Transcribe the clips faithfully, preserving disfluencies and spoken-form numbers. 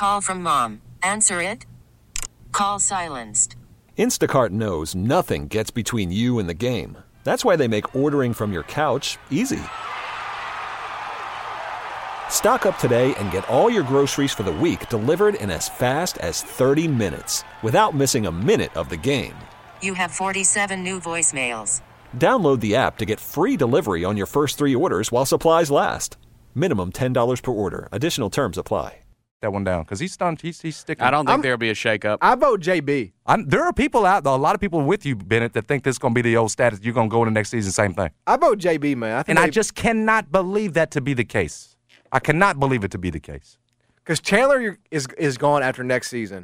Call from mom. Answer it. Call silenced. Instacart knows nothing gets between you and the game. That's why they make ordering from your couch easy. Stock up today and get all your groceries for the week delivered in as fast as thirty minutes without missing a minute of the game. You have forty-seven new voicemails. Download the app to get free delivery on your first three orders while supplies last. Minimum ten dollars per order. Additional terms apply. That one down because he's stunned. He's, he's sticking. I don't think I'm, there'll be a shakeup. I vote J B. I'm, there are people out there, a lot of people with you, Bennett, that think this is going to be the old status. You're going to go into next season, same thing. I vote J B, man. I think and they, I just cannot believe that to be the case. I cannot believe it to be the case. because Chandler is is gone after next season.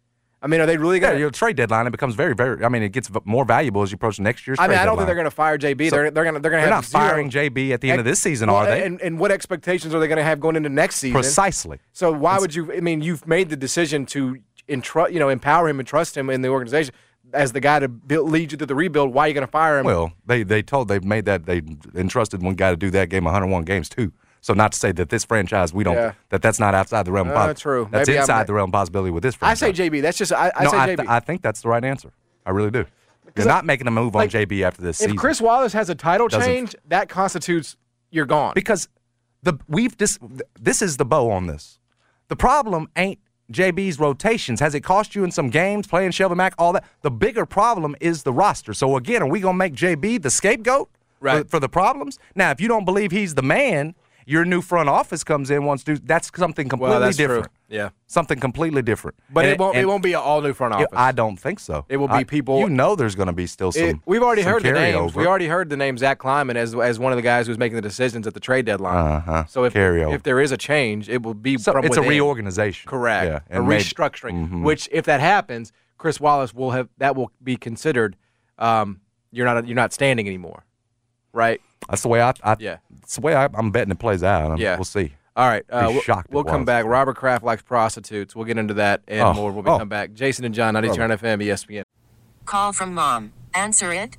I mean, are they really going Yeah, to? your trade deadline, it becomes very, very, I mean, it gets v- more valuable as you approach next year's I trade mean, I don't deadline. think they're going to fire J B. So they're they're going to they're going to They're have not zero. firing J B at the end of this season, well, are they? And, and what expectations are they going to have going into next season? Precisely. So why would you? I mean, you've made the decision to entrust, you know, empower him and trust him in the organization as the guy to build, lead you to the rebuild. Why are you going to fire him? Well, they they told they've made that they entrusted one guy to do that game one hundred one games too. So not to say that this franchise we don't Yeah. that that's not outside the realm of Uh, possibility. true. That's Maybe I'm inside not- the realm of possibility with this I franchise. say J B. That's just I, I no, say I, J B. th- I think that's the right answer. I really do. You're I- not making a move on like, J B after this if season. Chris Wallace has a title Doesn't- change, that constitutes you're gone. Because the we've this this is the bow on this. The problem ain't J B's rotations. Has it cost you in some games playing Shelby Mack, all that? The bigger problem is the roster. So again, are we gonna make J B the scapegoat Right. for, for the problems? Now, if you don't believe he's the man, your new front office comes in wants to do that's something completely well, that's different. true. Yeah, Something completely different. but And it won't. and It won't be an all new front office. I don't think so. It will be I- people- You know, there's going to be still some. It- we've already some heard the names. carryover. We already heard the name Zach Kleiman as as one of the guys who's making the decisions at the trade deadline. Uh-huh. So if Carryover. if there is a change, it will be So from it's a within. reorganization. Correct. Yeah, a and maybe- restructuring. Mhm. Which, if that happens, Chris Wallace will have that will be considered. Um, you're not you're not standing anymore, right? That's the way I. I Yeah. That's the way I, I'm betting it plays out. I mean, Yeah. We'll see. All right, uh, Be we'll, shocked it we'll come was. back. Robert Kraft likes prostitutes. We'll get into that and Oh, more when we oh. come back. Jason and John, ninety-two F M, E S P N. Call from mom. Answer it.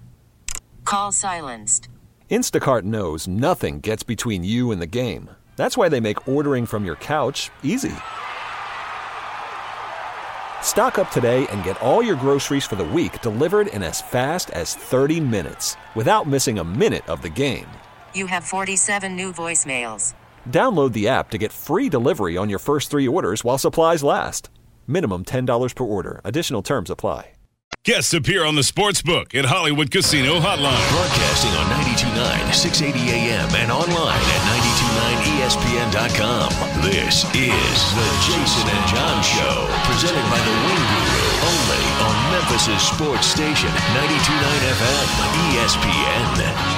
Call silenced. Instacart knows nothing gets between you and the game. That's why they make ordering from your couch easy. Stock up today and get all your groceries for the week delivered in as fast as thirty minutes without missing a minute of the game. You have forty-seven new voicemails. Download the app to get free delivery on your first three orders while supplies last. Minimum ten dollars per order. Additional terms apply. Guests appear on the Sportsbook at Hollywood Casino Hotline. Broadcasting on ninety-two point nine, six eighty A M and online at ninety-two point nine E S P N dot com. This is the Jason and John Show, presented by the Wing Guru, only on Memphis' sports station, ninety-two point nine F M, E S P N.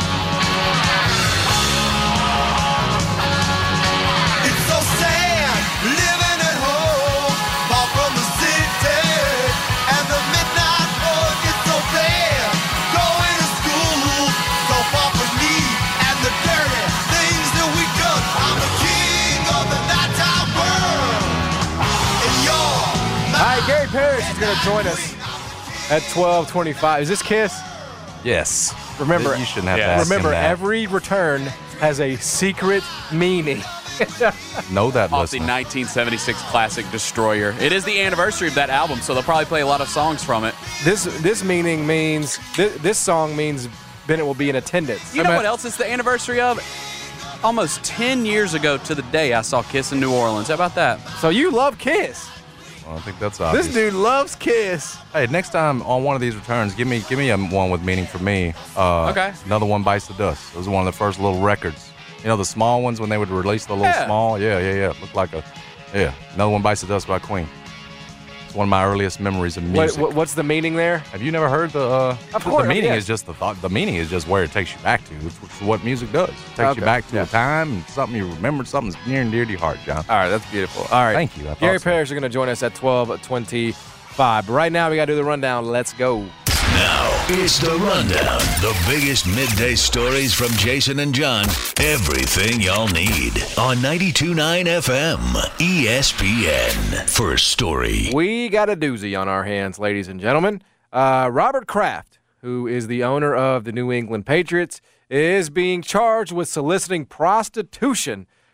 It's so sad living at home, far from the city, and the midnight road is so bad. Going to school, so far from me, and the dirty things that we done. I'm the king of the nighttime world, and you're All right, Gary Parrish is going to join us at twelve twenty-five. Is this Kiss? Yes. Remember, You shouldn't have Yeah. to ask remember him that. every return has a secret meaning. Know that, Off the listener. nineteen seventy-six classic Destroyer. It is the anniversary of that album, so they'll probably play a lot of songs from it. This this meaning means this, this song means Bennett will be in attendance. You know what else it's the anniversary of? Almost ten years ago to the day I saw Kiss in New Orleans. How about that? So you love Kiss. Well, I think that's obvious. This dude loves Kiss. Hey, next time on one of these returns, give me give me a one with meaning for me. Uh, Okay. Another One Bites the Dust. Those were one of the first little records. You know, the small ones when they would release the little Yeah. small? Yeah, yeah, yeah. Looked like a, yeah. Another One Bites the Dust by Queen. It's one of my earliest memories of What, music. what, what's the meaning there? Have you never heard the, uh, Of the- course, the meaning yeah. is just the thought. The meaning is just where it takes you back to. It's, it's what music does. It takes Okay. you back to Yeah. a time and something you remember, something that's near and dear to your heart, John. All right, that's beautiful. All right. Thank you. I thought Gary so. Parrish is going to join us at twelve twenty-five. But right now, we got to do the rundown. Let's go. Now, it's the Rundown. The biggest midday stories from Jason and John. Everything y'all need on ninety-two point nine F M, E S P N. First story. We got a doozy on our hands, ladies and gentlemen. Uh, Robert Kraft, who is the owner of the New England Patriots, is being charged with soliciting prostitution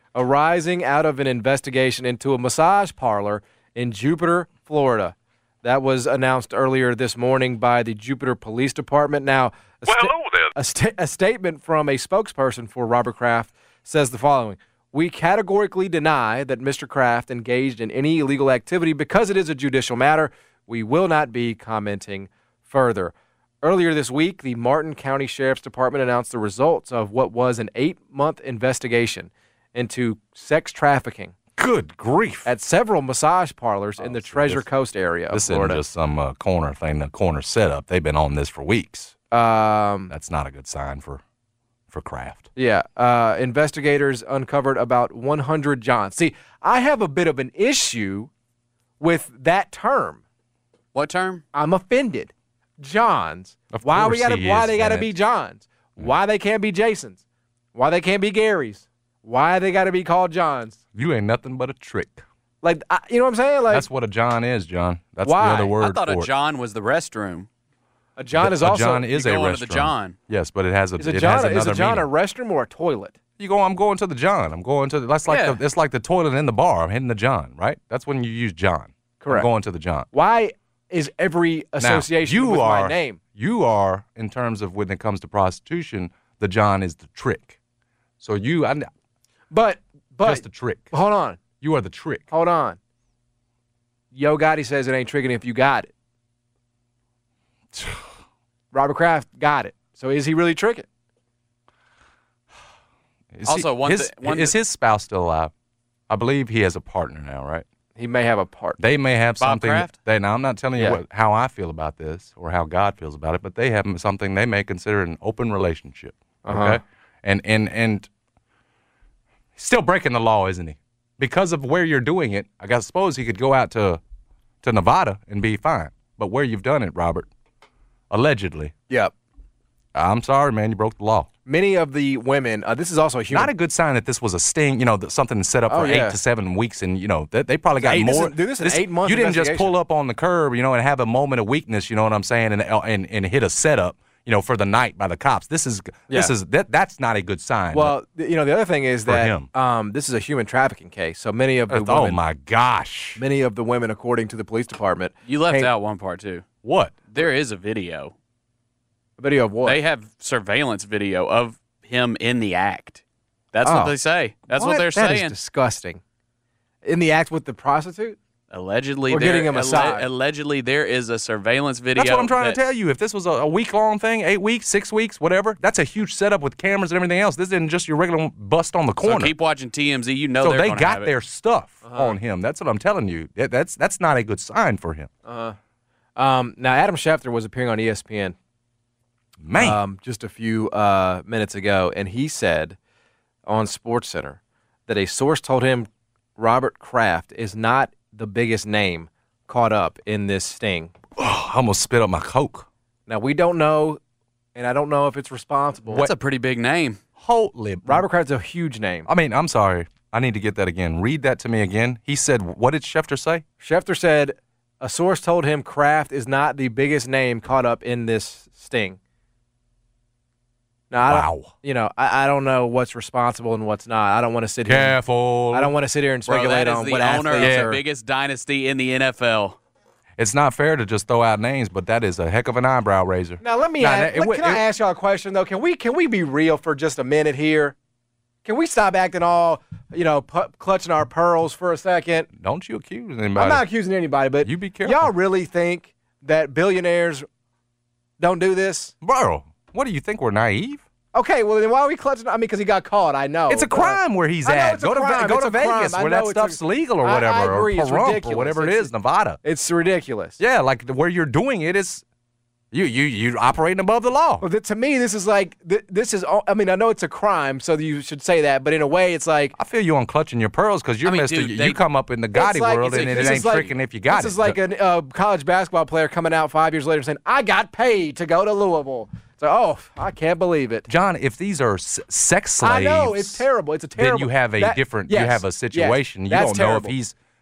arising out of an investigation into a massage parlor in Jupiter, Florida. That was announced earlier this morning by the Jupiter Police Department. Now, a, Well, sta- hello there. a, sta- a statement from a spokesperson for Robert Kraft says the following. We categorically deny that Mister Kraft engaged in any illegal activity because it is a judicial matter. We will not be commenting further. Earlier this week, the Martin County Sheriff's Department announced the results of what was an eight-month investigation into sex trafficking Good grief. at several massage parlors in the so Treasure this- Coast area of This Florida. isn't just some uh, corner thing, the corner setup. They've been on this for weeks. um, That's not a good sign for for Kraft. Yeah, uh, investigators uncovered about one hundred Johns. See, I have a bit of an issue with that term. What term? I'm offended. Johns. Of why we course gotta? he Why is, they gotta Bennett. be Johns? Why they can't be Jasons? Why they can't be Garys? Why they gotta be called Johns? You ain't nothing but a trick. Like, I, you know what I'm saying? Like, That's what a John is, John. That's Why? the other word I thought for a it. John was the restroom. a John is a also. John is you a go restroom. into the John. Yes, but it has a. is a it John? has Is another a John meaning. a restroom or a toilet? You go. I'm going to the John. I'm going to. That's like Yeah. the. It's like the toilet in the bar. I'm hitting the John. Right. That's when you use John. Correct. I'm going to the John. Why is every association now, you with are, my name? You are, in terms of when it comes to prostitution, the John is the trick. So you, I, But but just a trick. hold on. You are the trick. Hold on. Yo Gotti says it ain't tricking if you got it. Robert Kraft got it. So is he really tricking? Is Also, one his, thi- one is thi- his spouse still alive? I believe he has a partner now, right? He may have a part. They may have Bob something. Kraft? They now I'm not telling you Yeah. what, how I feel about this or how God feels about it, but they have something they may consider an open relationship. Okay, Uh-huh. and and and still breaking the law, isn't he? Because of where you're doing it, I guess suppose he could go out to to Nevada and be fine. But where you've done it, Robert, allegedly, Yep. I'm sorry, man, you broke the law. Many of the women, uh, this is also a human. Not a good sign that this was a sting, you know, that something set up Oh, for yeah. eight to seven weeks, and you know they, they probably got Eight- this more. is- dude, this is an eight-month You didn't just investigation. pull up on the curb, you know, and have a moment of weakness, you know what I'm saying, and and, and hit a setup, you know, for the night by the cops. This is this Yeah. is that that's not a good sign. well, th- you know, the other thing is For that him. um, this is a human trafficking case. So many of the oh women, my gosh, many of the women, according to the police department, You left came- out one part too. what? There is a video. a video of what? They have surveillance video of him in the act. That's what Oh. they say. That's what, they're That is saying. disgusting. In the act with the prostitute? Allegedly, Or there- getting a alle- massage. allegedly, there is a surveillance video. That's what I'm trying that- to tell you. If this was a, a week long thing, eight weeks, six weeks, whatever, that's a huge setup with cameras and everything else. This isn't just your regular bust on the So corner. keep watching T M Z. You know So they're they gonna got have it. their stuff Uh-huh. on him. That's what I'm telling you. That- That's that's not a good sign for him. Um, now, Adam Schefter was appearing on E S P N Man, um, just a few uh, minutes ago, and he said on SportsCenter that a source told him Robert Kraft is not the biggest name caught up in this sting. I almost spit up my Coke. Now, we don't know, and I don't know if it's responsible. That's a pretty big name. Holy Robert Kraft's a huge name. I mean, I'm sorry. I need to get that again. Read that to me again. He said, what did Schefter say? Schefter said a source told him Kraft is not the biggest name caught up in this sting. Now, I don't- Wow. you know, I, I don't know what's responsible and what's not. I don't want to sit here. Careful. I don't want to sit here and Bro, speculate that is on the what owner of athletes the are. biggest dynasty in the N F L. It's not fair to just throw out names, but that is a heck of an eyebrow raiser. Now let me Now, ask, that- it let- would- can I it- ask y'all a question though? Can we can we be real for just a minute here? Can we stop acting all you know pu- clutching our pearls for a second? Don't you accuse anybody. I'm not accusing anybody, but You be careful. Y'all really think that billionaires don't do this? Bro, what do you think? We're naive? Okay, well then why are we clutching? I mean, because he got caught. I know It's a but- crime where he's I know at. it's a Go to Ve- crime. go It's to a crime. Vegas I where know that it's stuff's a- legal or I- I whatever, agree. or It's Pahrump or ridiculous. whatever it It's- is, Nevada. It's ridiculous. Yeah, like where you're doing it is you you you operating above the law. Well, th- to me, this is like th- this is. all- I mean, I know it's a crime, so you should say that. But in a way, it's like I feel you on clutching your pearls because you're I mean, Mister dude, you they- come up in the Gotti it's like- world it's and like- it this ain't is like- tricking if you got this it. is like a uh, college basketball player coming out five years later and saying, "I got paid to go to Louisville." So, oh, I can't believe it. John, if these are s- sex slaves, I know it's terrible. It's a terrible. Then you have a that- different. yes, you have a yes, situation. you that's don't know terrible. if he's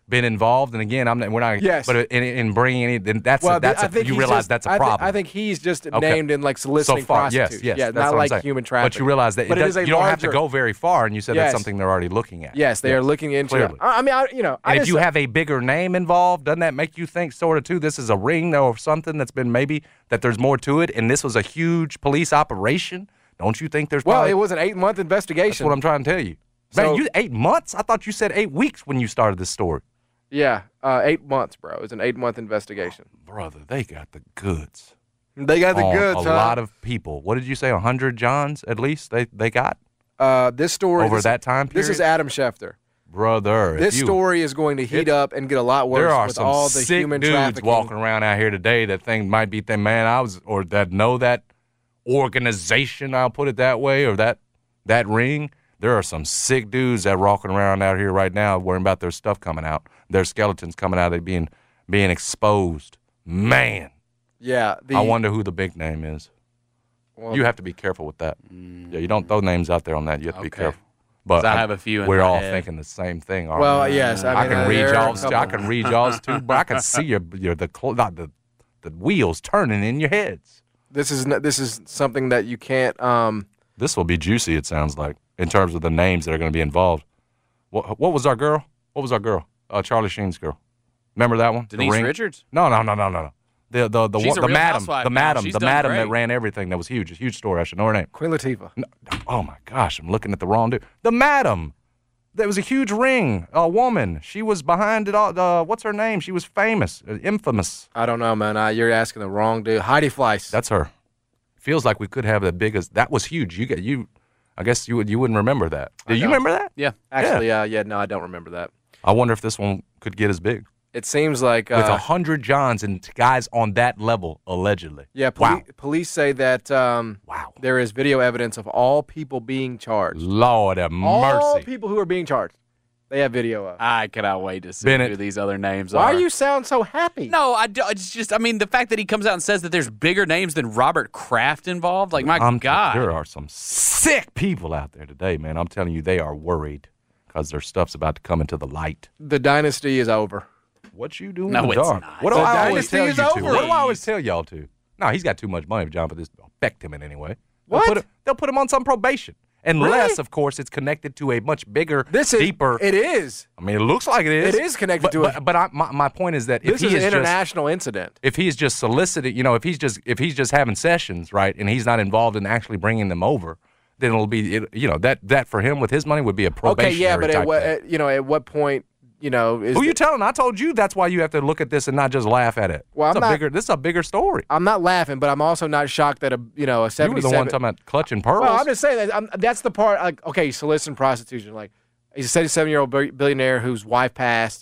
been involved. And again, I'm not, we're not. Yes. But in, in bringing any, then that's Well, a, that's I a, think you he's realize just- that's a I thi- problem. I think he's just Okay. named in like soliciting so far, yes, prostitutes. yes, yeah, that's not what I'm like saying. human trafficking. But you realize that but it it does, is a you don't have to larger- go very far, and you said Yes. that's something they're already looking at. Yes, they Yes. are looking into Clearly. it. I I mean, I, you know, I And if just, you have a bigger name involved, doesn't that make you think sort of too this is a ring or something that's been maybe that there's more to it, and this was a huge police operation? Don't you think there's well, probably, it was an eight month that's investigation. what I'm trying to tell you. So- Man, you eight months? I thought you said eight weeks when you started this story. yeah, uh, eight months, bro. It was an eight month investigation. Brother, they got the goods. They got the on goods. A huh? lot of people. What did you say? A hundred Johns at least they they got uh, this story over this, that time period. This is Adam Schefter. Brother, if This you- story is going to heat it- up and get a lot worse There are with some all the sick human dudes trafficking. walking around out here today that think might be thinking, man, I was, or that know that organization, I'll put it that way, or that that ring. There are some sick dudes that are walking around out here right now worrying about their stuff coming out, their skeletons coming out, they being being exposed. Man, Yeah, the, I wonder who the big name is. well, You have to be careful with that. Yeah, you don't throw names out there on that. You have to be Okay. careful. But 'Cause I have a few in We're my all head. thinking the same thing. Aren't Well, we? yes, I I, mean, can uh, read there are a y'all's. I couple. can read y'all's too, but I can see your your the cl- not the the wheels turning in your heads. this is n- this is something that you can't. Um, This will be juicy. It sounds like in terms of the names that are going to be involved. What what was our girl? What was our girl? Uh, Charlie Sheen's girl. Remember that one? The Denise Ring? Richards? No, no, no, no, no, no. The the the She's one, a the real madam, housewife the now. madam, She's the done madam that great. ran everything. That was huge. A huge story. I should know her name. Queen Latifah. No, oh my gosh, I'm looking at the wrong dude. The madam. There was a huge ring. A woman. She was behind it all. Uh, what's her name? She was famous, uh, infamous. I don't know, man. Uh, you're asking the wrong dude. Heidi Fleiss. That's her. Feels like we could have the biggest. That was huge. You get you. I guess you would. You wouldn't remember that. Do you don't. remember that? Yeah. Actually, uh, yeah, no, I don't remember that. I wonder if this one could get as big It seems like with a uh, hundred Johns and t- guys on that level allegedly. yeah. Poli- Wow. Police say that um, Wow. there is video evidence of all people being charged. Lord have All mercy. people who are being charged. They have video of. I cannot wait to see Bennett. who these other names Why are. are you sound so happy? No, I do, it's just, I mean, the fact that he comes out and says that there's bigger names than Robert Kraft involved, like, my I'm- God. There are some sick people out there today, man. I'm telling you, they are worried because their stuff's about to come into the light. The dynasty is over. What you doing No, in the it's dark? not. What do The I always dynasty tell is you to? over. What do I always tell y'all to? No, he's got too much money, John, but this will affect him in any way. They'll What? Put him, they'll put him on some probation. Unless, Really? of course, it's connected to a much bigger, This is deeper. It is. I mean, it looks like it is. It is connected but, to but, it. But I, my, my point is that if This he is an is just, international incident. if he's just soliciting, you know, if he's just if he's just having sessions, right, and he's not involved in actually bringing them over, then it'll be, it, you know, that that for him with his money would be a Okay, probationary yeah, but type at what, thing. at, you know, at what point, you know, is Who you the- telling? I told you that's why you have to look at this and not just laugh at it. Well, it's I'm a not- bigger. This is a bigger story. I'm not laughing, but I'm also not shocked that a you know a You were seventy-seven. the one talking about clutching pearls. Well, I'm just saying that I'm, that's the part. Like, okay, soliciting prostitution. Like, he's a seventy-seven-year-old billionaire whose wife passed.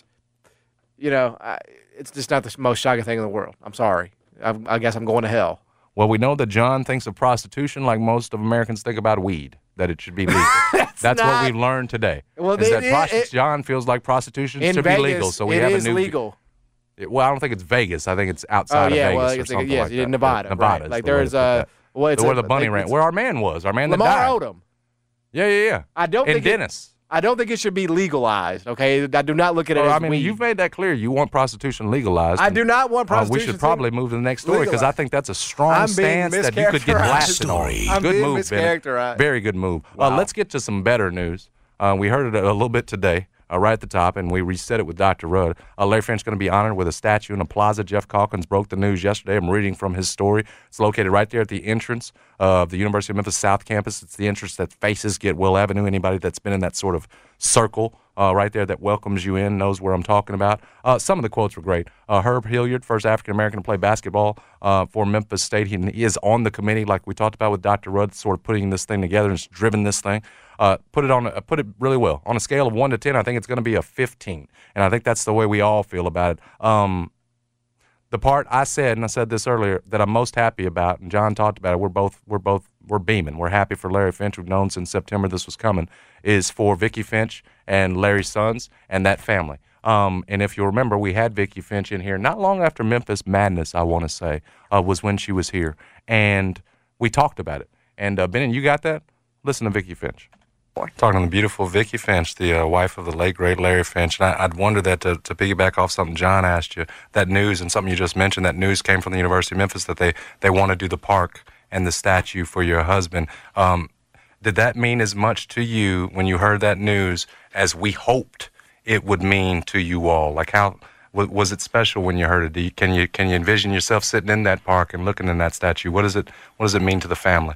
You know, I, it's just not the most shocking thing in the world. I'm sorry. I, I guess I'm going to hell. Well, we know that John thinks of prostitution like most of Americans think about weed, that it should be legal. That's what not- we've learned today. Well, is it- that it- prosti- it- John feels like prostitution In should Vegas, be legal. So we it have is a new legal. It- well, I don't think it's Vegas. I think it's outside Oh of yeah, Vegas well, or it's something like, yes, like that. in Nevada. Nevada. right. Like there's uh, well, it's where a, the bunny like, ran, it's where our man was, our man that Lamar died. Odom. Yeah, yeah, yeah. I don't and think it- Dennis. I don't think it should be legalized. Okay, I do not look at it Well, as I mean, weed. you've made that clear. You want prostitution legalized. I and, do not want uh, prostitution. we should probably move to the next story because I legalized. think that's a strong I'm being stance that you could get mischaracterized. blasted on. Story. I'm good being move, Bennett. mischaracterized. Very good move. Uh, let's get to some better news. Uh, we heard it a, a little bit today, uh, right at the top, and we reset it with Doctor Rudd. Uh, Larry Finch going to be honored with a statue in a plaza. Jeff Calkins broke the news yesterday. I'm reading from his story. It's located right there at the entrance of the University of Memphis South Campus. It's the entrance that faces Getwell Avenue. Anybody that's been in that sort of circle uh, right there that welcomes you in knows where I'm talking about. Uh, some of the quotes were great. Uh, Herb Hilliard, first African-American to play basketball uh, for Memphis State. He, he is on the committee, like we talked about with Doctor Rudd, sort of putting this thing together and has driven this thing. Uh, put it on, uh, put it really well. On a scale of one to ten, I think it's going to be a fifteen, and I think that's the way we all feel about it. Um, the part I said, and I said this earlier, that I'm most happy about, and John talked about it. We're both, we're both, we're beaming. We're happy for Larry Finch. We've known since September this was coming. Is for Vicky Finch and Larry's sons and that family. Um, and if you remember, we had Vicky Finch in here not long after Memphis Madness. I want to say uh, was when she was here, and we talked about it. And uh, Ben, you got that? Listen to Vicky Finch. Talking to the beautiful Vicki Finch, the uh, wife of the late, great Larry Finch. And I, I'd wonder that to, to piggyback off something John asked you, that news and something you just mentioned, that news came from the University of Memphis that they, they want to do the park and the statue for your husband. Um, did that mean as much to you when you heard that news as we hoped it would mean to you all? Like how w- was it special when you heard it? Do you, can you can you envision yourself sitting in that park and looking in that statue? What does it What does it mean to the family?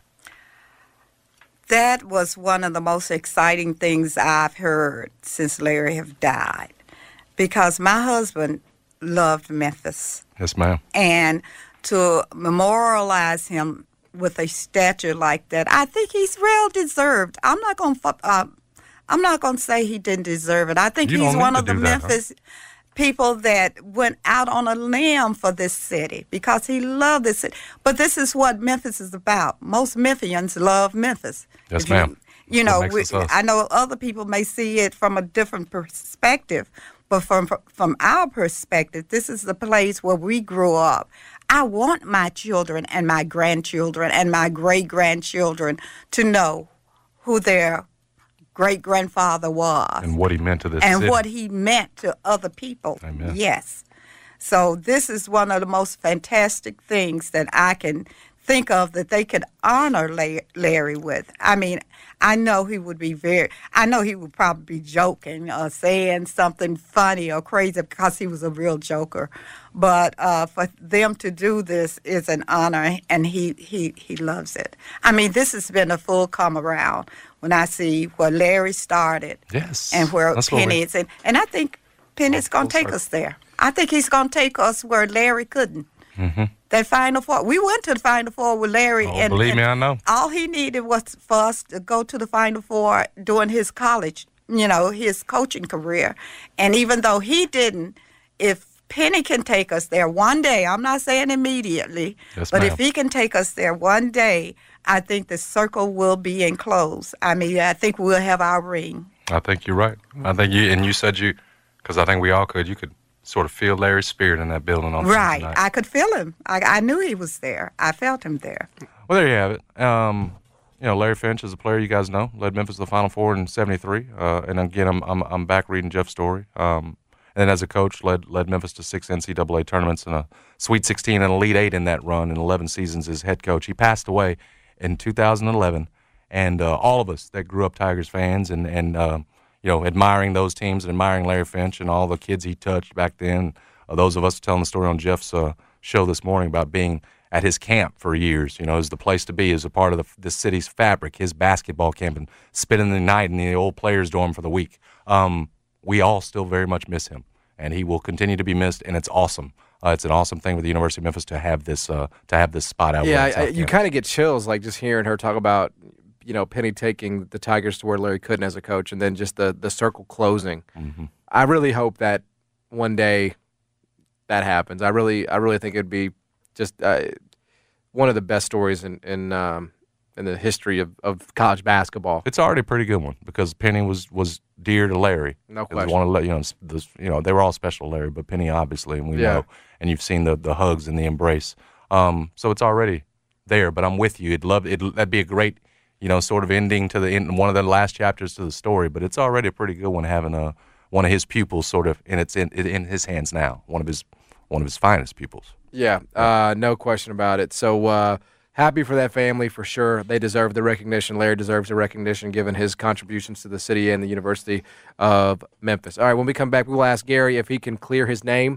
That was one of the most exciting things I've heard since Larry have died, because my husband loved Memphis. Yes, ma'am. And to memorialize him with a statue like that, I think he's well deserved. I'm not going to uh, I'm not going to say he didn't deserve it. I think You he's don't one need of to the do that, huh? Memphis people that went out on a limb for this city because he loved this city. But this is what Memphis is about. Most Memphians love Memphis. Yes, If you- ma'am. You That know, makes we, us us. I know other people may see it from a different perspective, but from from our perspective, this is the place where we grew up. I want my children and my grandchildren and my great-grandchildren to know who their great-grandfather was And what he meant to this and city. what he meant to other people. Amen. Yes. So this is one of the most fantastic things that I can think of that they could honor La- Larry with. I mean, I know he would be very, I know he would probably be joking or saying something funny or crazy because he was a real joker. But uh, for them to do this is an honor, and he, he, he loves it. I mean, this has been a full come around when I see where Larry started Yes. and where That's what we- Penny is. And, and I think Penny's going to full take circle. us there. I think he's going to take us where Larry couldn't. Mm-hmm. That Final Four. We went to the Final Four with Larry. Oh, and, believe and me, I know. all he needed was for us to go to the Final Four during his college, you know, his coaching career. And even though he didn't, if Penny can take us there one day, I'm not saying immediately, Yes, but ma'am. if he can take us there one day, I think the circle will be enclosed. I mean, I think we'll have our ring. I think you're right. I think you, and you said you, because I think we all could, you could sort of feel Larry's spirit in that building on Right. Tuesday night. I could feel him. I, I knew he was there. I felt him there. Well, there you have it. Um, you know, Larry Finch is a player you guys know, led Memphis to the Final Four in seventy-three. Uh, and again, I'm, I'm I'm back reading Jeff's story. Um, and then as a coach, led led Memphis to six N C double A tournaments and a Sweet sixteen and Elite Eight in that run in eleven seasons as head coach. He passed away in two thousand eleven, and uh, all of us that grew up Tigers fans and and uh, you know, admiring those teams and admiring Larry Finch and all the kids he touched back then. Uh, those of us telling the story on Jeff's uh, show this morning about being at his camp for years, you know, is the place to be, is a part of the, the city's fabric, his basketball camp, and spending the night in the old players' dorm for the week. Um, we all still very much miss him, and he will continue to be missed, and it's awesome. Uh, it's an awesome thing with the University of Memphis to have this uh, to have this spot out. Yeah, where I, it's I, out you campus. kind of get chills like just hearing her talk about, you know, Penny taking the Tigers to where Larry couldn't as a coach, and then just the the circle closing. Mm-hmm. I really hope that one day that happens. I really, I really think it'd be just uh, one of the best stories in in um, in the history of, of college basketball. It's already a pretty good one because Penny was, was dear to Larry. No It was question. one of the- you know, the, you know, they were all special to Larry, but Penny obviously, and we Yeah. know, and you've seen the, the hugs and the embrace. Um, so it's already there. But I'm with you. It'd love it. That'd be a great, you know, sort of ending to the end, one of the last chapters to the story. But it's already a pretty good one having a one of his pupils sort of in its in, in his hands now. One of his one of his finest pupils. Yeah, uh, no question about it. So uh, happy for that family for sure. They deserve the recognition. Larry deserves the recognition given his contributions to the city and the University of Memphis. All right, when we come back, we will ask Gary if he can clear his name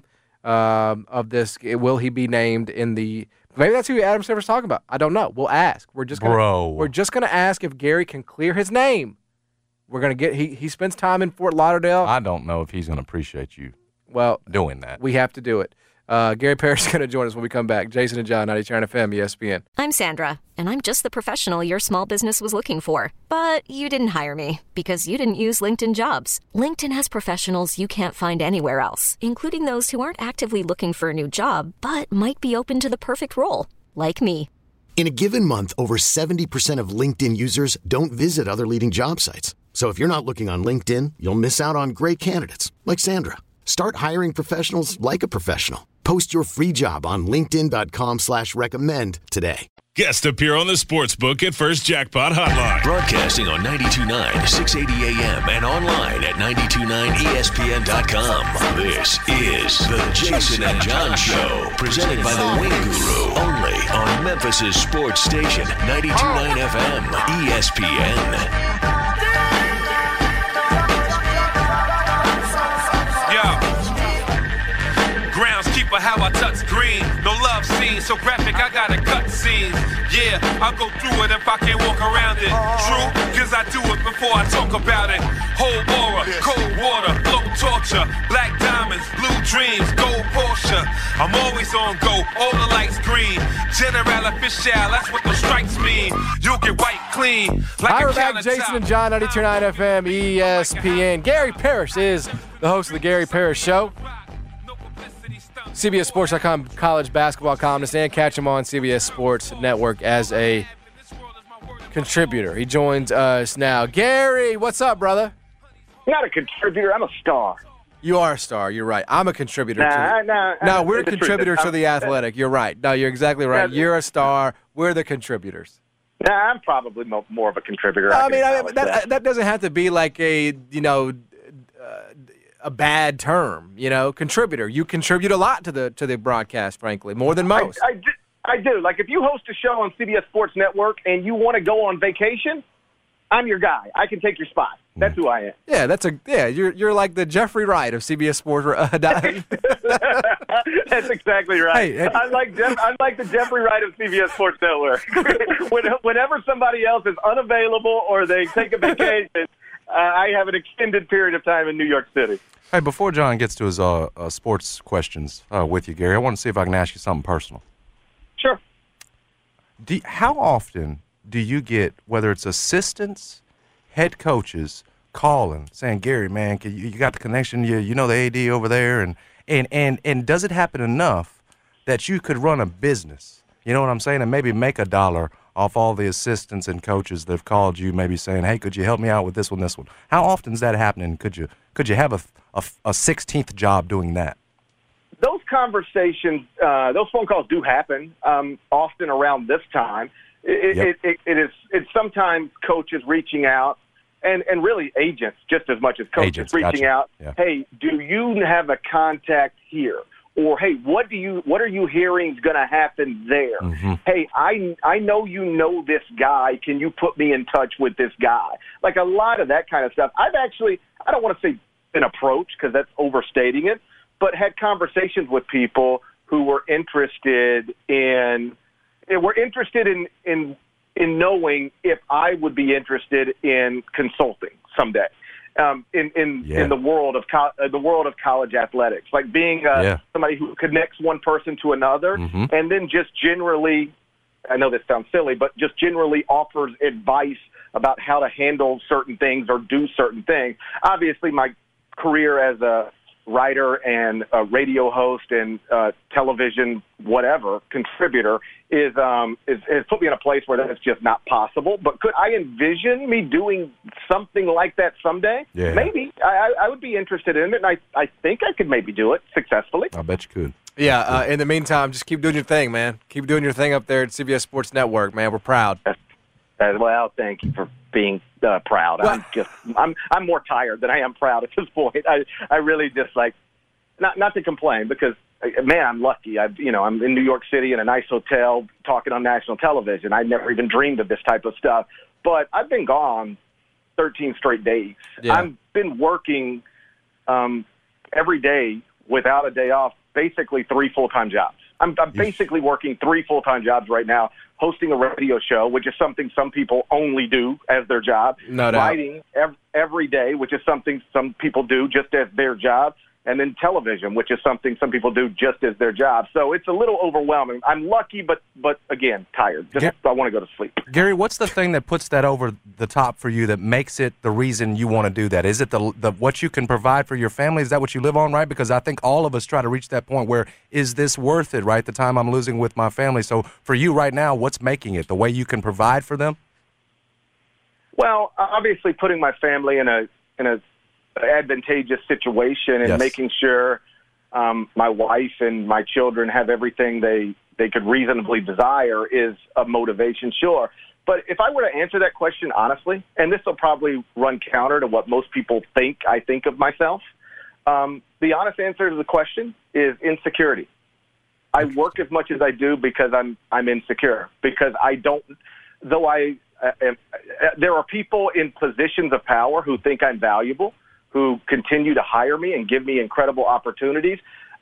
um, of this. Will he be named in the? Maybe that's who Adam Silver's talking about. I don't know. We'll ask. We're just gonna, Bro. We're just gonna ask if Gary can clear his name. We're gonna get. He he spends time in Fort Lauderdale. I don't know if he's going to appreciate you well, doing that. we have to do it. Uh, Gary Parrish is going to join us when we come back. Jason and John, ninety-nine F M, E S P N. I'm Sandra, and I'm just the professional your small business was looking for. But you didn't hire me because you didn't use LinkedIn Jobs. LinkedIn has professionals you can't find anywhere else, including those who aren't actively looking for a new job, but might be open to the perfect role, like me. In a given month, over seventy percent of LinkedIn users don't visit other leading job sites. So if you're not looking on LinkedIn, you'll miss out on great candidates like Sandra. Start hiring professionals like a professional. Post your free job on linkedin dot com slash recommend today. Guest appear on the Sportsbook at First Jackpot Hotline. Broadcasting on ninety-two point nine, six eighty A M and online at ninety-two point nine E S P N dot com. This is the Jason and John Show, presented by the Wing Guru, only on Memphis' sports station, ninety-two point nine F M, E S P N. Groundskeeper, how I touch green. No love scene, so graphic, I gotta cut scenes. Yeah, I'll go through it if I can't walk around it. True, cause I do it before I talk about it. Whole aura, cold water, low torture. Black diamonds, blue dreams, gold Porsche. I'm always on go, all the lights green. General official, that's what the stripes mean. You'll get white clean. Like Hi, a we're back. Jason and John, ninety-two point nine F M, E S P N. Gary Parrish is the host of the Gary Parrish Show. C B S Sports dot com college basketball columnist, and catch him on C B S Sports Network as a contributor. He joins us now. Gary, what's up, brother? Not a contributor. I'm a star. You are a star. You're right. I'm a contributor. Nah, to the, nah, no, uh, we're the contributors truth. to the Athletic. You're right. No, you're exactly right. You're a star. We're the contributors. Nah, I'm probably mo- more of a contributor. I I mean, I can mean that, acknowledge that doesn't have to be like a, you know, uh, a bad term, you know, contributor. You contribute a lot to the to the broadcast, frankly, more than most. I, I, do, I do. Like, if you host a show on C B S Sports Network and you want to go on vacation, I'm your guy. I can take your spot. That's who I am. Yeah, that's a yeah. You're you're like the Jeffrey Wright of C B S Sports. Uh, That's exactly right. Hey, hey. I like Jeff, I like the Jeffrey Wright of C B S Sports Network. when, whenever somebody else is unavailable or they take a vacation, uh, I have an extended period of time in New York City. Hey, before John gets to his uh, uh, sports questions uh, with you, Gary, I want to see if I can ask you something personal. Sure. Do, how often do you get, whether it's assistants, head coaches, calling, saying, Gary, man, can you, you got the connection, you, you know the A D over there, and, and, and, and does it happen enough that you could run a business, you know what I'm saying, and maybe make a dollar off all the assistants and coaches that have called you, maybe saying, hey, could you help me out with this one, this one? How often is that happening? Could you could you have a, a, a sixteenth job doing that? Those conversations, uh, those phone calls do happen um, often around this time. It, Yep. it, it, it is. It's sometimes coaches reaching out, and, and really agents just as much as coaches Agents, reaching gotcha. out. Yeah. Hey, do you have a contact here? Or hey, what do you? What are you hearing is going to happen there? Mhm. Hey, I I know you know this guy. Can you put me in touch with this guy? Like a lot of that kind of stuff. I've actually, I don't want to say an approach because that's overstating it, but had conversations with people who were interested in, were interested in in in knowing if I would be interested in consulting someday. Um, in in, Yeah. in the world of co- uh, the world of college athletics, like being uh, Yeah. somebody who connects one person to another, Mhm. and then just generally, I know this sounds silly, but just generally offers advice about how to handle certain things or do certain things. Obviously, my career as a writer and a radio host and uh, television whatever contributor is um is has put me in a place where that's just not possible. But could I envision me doing something like that someday? Yeah. Maybe. I, I would be interested in it, and I, I think I could maybe do it successfully. I bet you could. Yeah. Uh, in the meantime, just keep doing your thing, man. Keep doing your thing up there at C B S Sports Network, man. We're proud. As well, thank you for being uh, proud. I'm just, I'm, I'm more tired than I am proud at this point. I, I really just like, not, not to complain because, uh, man, I'm lucky. I, you know, I'm in New York City in a nice hotel talking on national television. I never even dreamed of this type of stuff. But I've been gone thirteen straight days. Yeah. I've been working um, every day without a day off, basically three full-time jobs. I'm, I'm basically working three full-time jobs right now, hosting a radio show, which is something some people only do as their job. No doubt. Writing ev- every day, which is something some people do just as their job. And then television, which is something some people do just as their job. So it's a little overwhelming. I'm lucky, but, but again, tired. Just, Get- I want to go to sleep. Gary, what's the thing that puts that over the top for you that makes it the reason you want to do that? Is it the, the what you can provide for your family? Is that what you live on, right? Because I think all of us try to reach that point where, is this worth it, right? The time I'm losing with my family. So for you right now, what's making it? The way you can provide for them? Well, obviously putting my family in a in a advantageous situation and Yes. making sure um, my wife and my children have everything they they could reasonably desire is a motivation, sure. But if I were to answer that question honestly, and this will probably run counter to what most people think I think of myself, um, the honest answer to the question is insecurity. I work as much as I do because I'm I'm insecure, because I don't, though I, uh, uh, there are people in positions of power who think I'm valuable, who continue to hire me and give me incredible opportunities.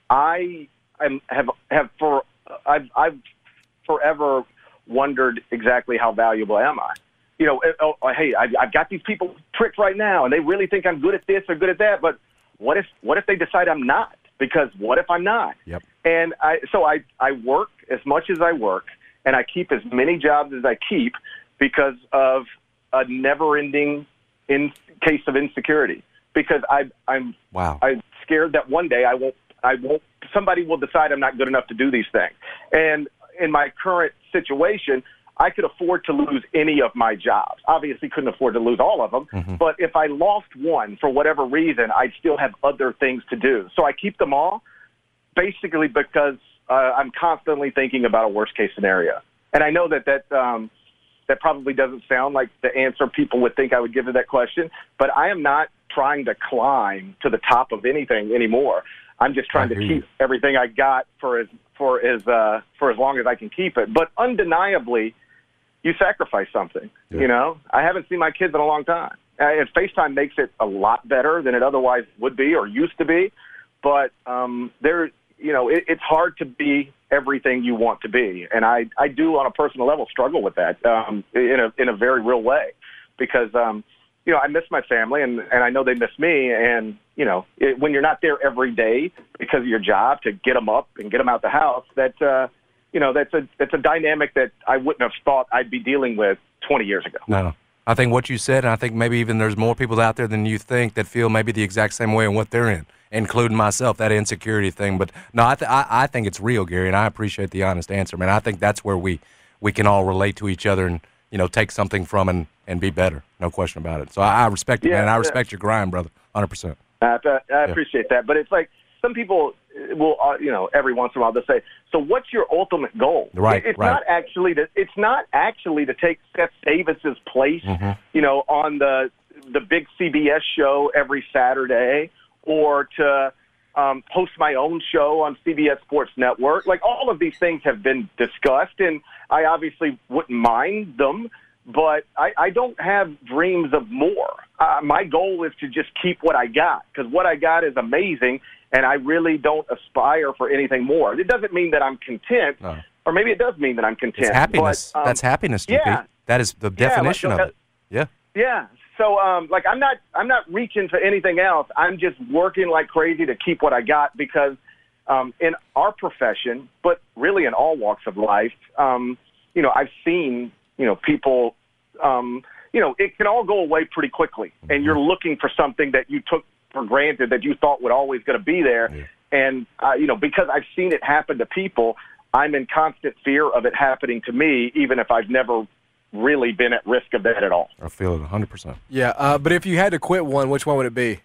I am, have have for I've I've forever wondered exactly how valuable am I. You know, oh, oh, hey, I've, I've got these people tricked right now, and they really think I'm good at this or good at that. But what if what if they decide I'm not? Because what if I'm not? Yep. And I so I I work as much as I work, and I keep as many jobs as I keep because of a never-ending in case of insecurity. Because I I'm wow. I'm scared that one day I won't I won't somebody will decide I'm not good enough to do these things. And in my current situation, I could afford to lose any of my jobs. Obviously, couldn't afford to lose all of them. Mm-hmm. But if I lost one for whatever reason, I'd still have other things to do. So I keep them all, basically because uh, I'm constantly thinking about a worst-case scenario. And I know that that um, that probably doesn't sound like the answer people would think I would give to that question, but I am not trying to climb to the top of anything anymore. I'm just trying to keep you. everything I got for as for as uh, for as long as I can keep it. But undeniably, you sacrifice something. Yeah. You know, I haven't seen my kids in a long time. Uh, and FaceTime makes it a lot better than it otherwise would be or used to be. But um, there, you know, it, it's hard to be everything you want to be, and I, I do on a personal level struggle with that um, in a in a very real way, because um, you know, I miss my family, and, and I know they miss me, and you know, it, when you're not there every day because of your job to get them up and get them out the house, that uh, you know, that's a that's a dynamic that I wouldn't have thought I'd be dealing with twenty years ago. No, no. I think what you said, and I think maybe even there's more people out there than you think that feel maybe the exact same way in what they're in, including myself, that insecurity thing. But no, I, th- I, I think it's real, Gary, and I appreciate the honest answer, man. I think that's where we, we can all relate to each other and, you know, take something from and, and be better. No question about it. So I, I respect it, Yeah, man. I yeah. respect your grind, brother, one hundred percent. I, I appreciate that, but it's like some people will, uh, you know, every once in a while they'll say, "So what's your ultimate goal?" Right, It's right. not actually to. It's not actually to take Seth Davis's place, Mhm. you know, on the the big C B S show every Saturday, or to um, host my own show on C B S Sports Network. Like, all of these things have been discussed, and I obviously wouldn't mind them. But I, I don't have dreams of more. Uh, my goal is to just keep what I got, because what I got is amazing, and I really don't aspire for anything more. It doesn't mean that I'm content, No. or maybe it does mean that I'm content. It's happiness. But, um, That's happiness, G P. yeah. That is the Yeah, like, definition uh, of it. Yeah. Yeah. So, um, like, I'm not, I'm not reaching for anything else. I'm just working like crazy to keep what I got, because um, in our profession, but really in all walks of life, um, you know, I've seen, you know, people, um, you know, it can all go away pretty quickly, and you're looking for something that you took for granted that you thought would always going to be there. Yeah. And, uh, you know, because I've seen it happen to people, I'm in constant fear of it happening to me, even if I've never really been at risk of that at all. I feel it one hundred percent. Yeah, uh, but if you had to quit one, which one would it be?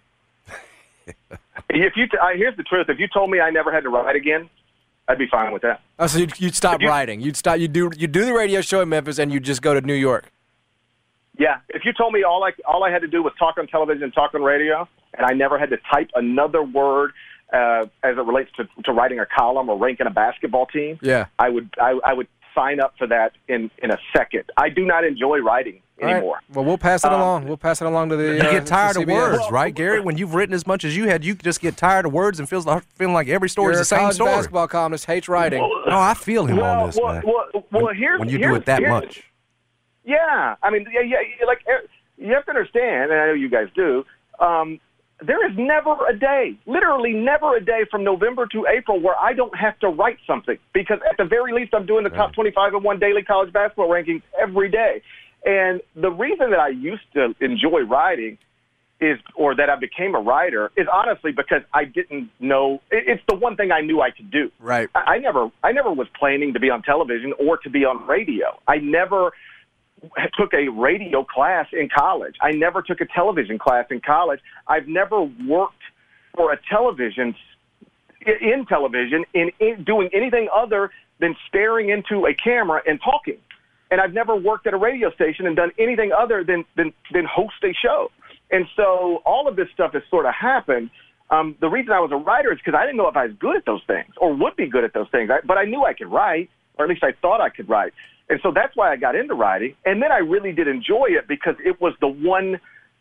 If you, t- I, here's the truth: if you told me I never had to write again, I'd be fine with that. Oh, so you'd, you'd stop you- writing. You'd stop. You do. You do the radio show in Memphis, and you just go to New York. Yeah, if you told me all I all I had to do was talk on television and talk on radio, and I never had to type another word uh, as it relates to, to writing a column or ranking a basketball team, Yeah. I would I, I would sign up for that in, in a second. I do not enjoy writing All right. anymore. Well, we'll pass it Um, along. We'll pass it along to the. You uh, get tired to of C B S. words, right, Gary? When you've written as much as you had, you just get tired of words and feels like, feeling like every story You're is the a same college story. basketball columnist, hates writing. No, I feel him well, on this, well, man. well, well, when, here's, when you do here's- it that here's- much. Yeah, I mean, yeah, yeah, like you have to understand, and I know you guys do. Um, there is never a day, literally never a day from November to April where I don't have to write something, because at the very least I'm doing the top twenty-five and one daily college basketball rankings every day. And the reason that I used to enjoy writing is, or that I became a writer, is honestly because I didn't know. it- It's the one thing I knew I could do. Right. I, I never, I never was planning to be on television or to be on radio. I never took a radio class in college. I never took a television class in college. I've never worked for a television in television in, in doing anything other than staring into a camera and talking. And I've never worked at a radio station and done anything other than, than, than host a show. And so all of this stuff has sort of happened. Um, the reason I was a writer is because I didn't know if I was good at those things or would be good at those things. I, but I knew I could write, or at least I thought I could write. And so that's why I got into writing. And then I really did enjoy it because it was the one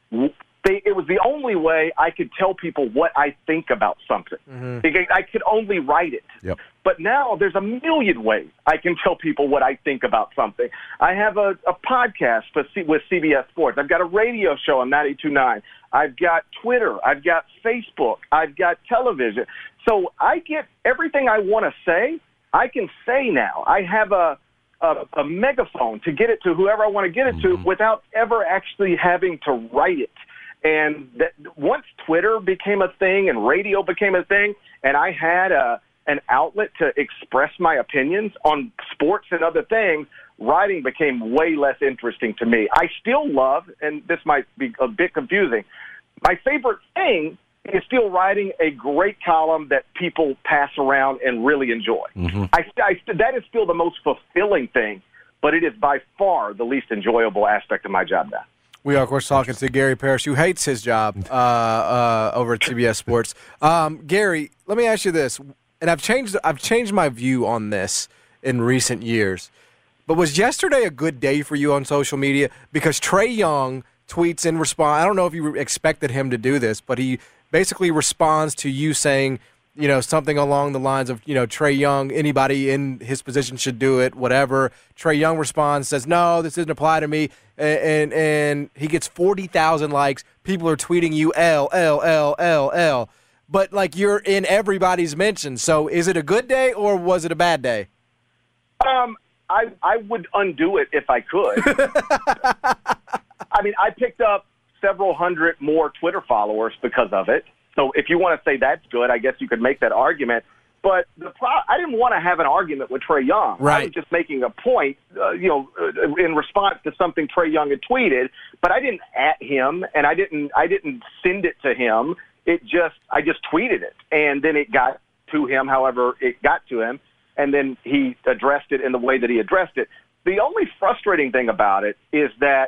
they, it was the only way I could tell people what I think about something. Mm-hmm. I could only write it. Yep. But now there's a million ways I can tell people what I think about something. I have a, a podcast with, C, with C B S Sports. I've got a radio show on ninety-two point nine. I've got Twitter. I've got Facebook. I've got television. So I get everything I want to say, I can say now. I have a, a, a megaphone to get it to whoever I want to get it to mm-hmm. without ever actually having to write it. And that, once Twitter became a thing and radio became a thing, and I had a, an outlet to express my opinions on sports and other things, writing became way less interesting to me. I still love, and this might be a bit confusing, my favorite thing is still writing a great column that people pass around and really enjoy. Mm-hmm. I, I, that is still the most fulfilling thing, but it is by far the least enjoyable aspect of my job now. We are, of course, talking to Gary Parrish, who hates his job uh, uh, over at C B S Sports. Um, Gary, let me ask you this, and I've changed I've changed my view on this in recent years. But was yesterday a good day for you on social media? Because Trae Young tweets in response. I don't know if you expected him to do this, but he basically responds to you saying, you know, something along the lines of, you know, Trae Young, anybody in his position should do it, whatever. Trae Young responds, says, no, this doesn't apply to me. And and, and he gets forty thousand likes. People are tweeting you L, L, L, L, L. But, like, you're in everybody's mentions. So is it a good day or was it a bad day? Um, I, I would undo it if I could. I mean, I picked up several hundred more Twitter followers because of it. So if you want to say that's good, I guess you could make that argument. But the pro- I didn't want to have an argument with Trae Young. Right. I was just making a point, uh, you know, uh, in response to something Trae Young had tweeted. But I didn't at him, and I didn't I didn't send it to him. It just I just tweeted it, and then it got to him. However, it got to him, and then he addressed it in the way that he addressed it. The only frustrating thing about it is that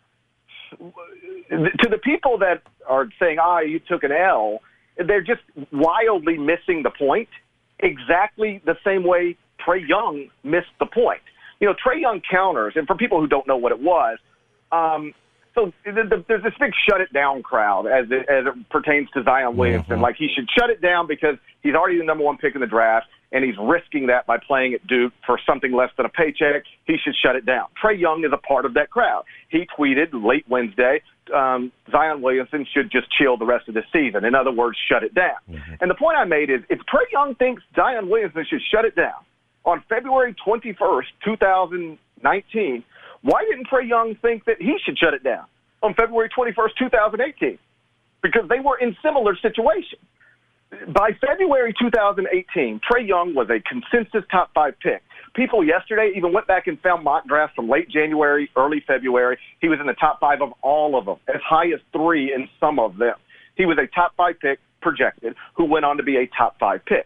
to the people that are saying, ah, you took an L, they're just wildly missing the point exactly the same way Trae Young missed the point. You know, Trae Young counters, and for people who don't know what it was, um, so the, the, there's this big shut it down crowd as it, as it pertains to Zion Williamson. Mm-hmm. Like he should shut it down because he's already the number one pick in the draft, and he's risking that by playing at Duke for something less than a paycheck. He should shut it down. Trae Young is a part of that crowd. He tweeted late Wednesday, um, Zion Williamson should just chill the rest of the season. In other words, shut it down. Mm-hmm. And the point I made is if Trae Young thinks Zion Williamson should shut it down on February twenty-first, twenty nineteen, why didn't Trae Young think that he should shut it down on February twenty-first, twenty eighteen? Because they were in similar situations. By February twenty eighteen, Trae Young was a consensus top five pick. People yesterday even went back and found mock drafts from late January, early February. He was in the top five of all of them, as high as three in some of them. He was a top five pick projected who went on to be a top five pick.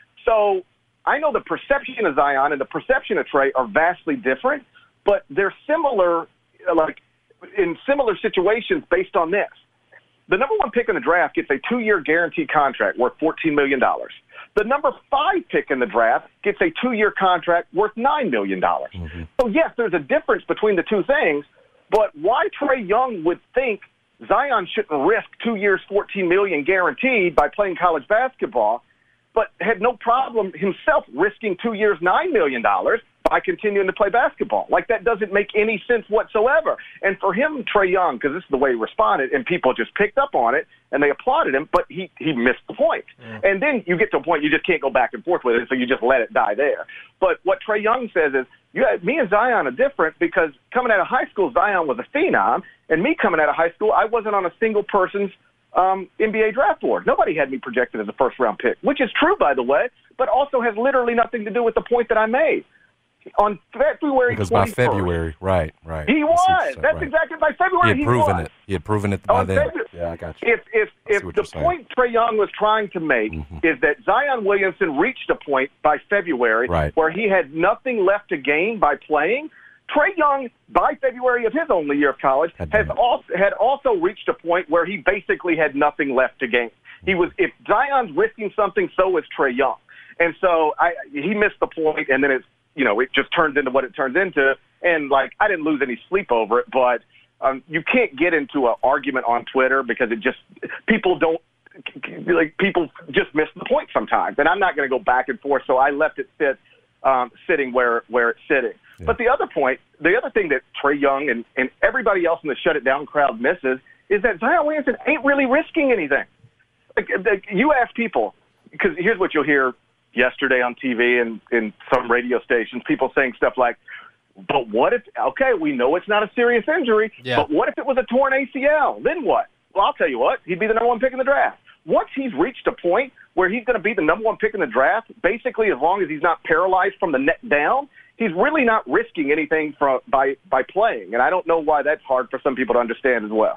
So I know the perception of Zion and the perception of Trae are vastly different, but they're similar, like in similar situations based on this. The number one pick in the draft gets a two-year guaranteed contract worth fourteen million dollars. The number five pick in the draft gets a two-year contract worth nine million dollars. Mm-hmm. So, yes, there's a difference between the two things, but why Trae Young would think Zion shouldn't risk two years, fourteen million dollars guaranteed by playing college basketball, but had no problem himself risking two years, nine million dollars by continuing to play basketball. Like, that doesn't make any sense whatsoever. And for him, Trae Young, because this is the way he responded, and people just picked up on it, and they applauded him, but he, he missed the point. Mm. And then you get to a point you just can't go back and forth with it, so you just let it die there. But what Trae Young says is, you had, me and Zion are different because coming out of high school, Zion was a phenom, and me coming out of high school, I wasn't on a single person's um, N B A draft board. Nobody had me projected as a first-round pick, which is true, by the way, but also has literally nothing to do with the point that I made. On February because twenty-first, by February, right, right. He was. That's right. exactly by February. He had he proven was. it. He had proven it by on then. February, Yeah, I got you. If if if what the you're saying. point Trae Young was trying to make Mm-hmm. is that Zion Williamson reached a point by February Right. where he had nothing left to gain by playing, Trae Young, by February of his only year of college, has also had also reached a point where he basically had nothing left to gain. He was if Zion's risking something, so is Trae Young, and so I he missed the point, and then it's you know it just turns into what it turns into, and like I didn't lose any sleep over it, but um, you can't get into an argument on Twitter because it just people don't like people just miss the point sometimes, and I'm not going to go back and forth, so I left it sit um, sitting where where it's sitting. Yeah. But the other point, the other thing that Trae Young and, and everybody else in the Shut It Down crowd misses is that Zion Williamson ain't really risking anything. Like, like, you ask people, because here's what you'll hear yesterday on T V and in some radio stations, people saying stuff like, but what if, okay, we know it's not a serious injury, Yeah. but what if it was a torn A C L? Then what? Well, I'll tell you what, he'd be the number one pick in the draft. Once he's reached a point where he's going to be the number one pick in the draft, basically as long as he's not paralyzed from the neck down, he's really not risking anything from, by, by playing. And I don't know why that's hard for some people to understand as well.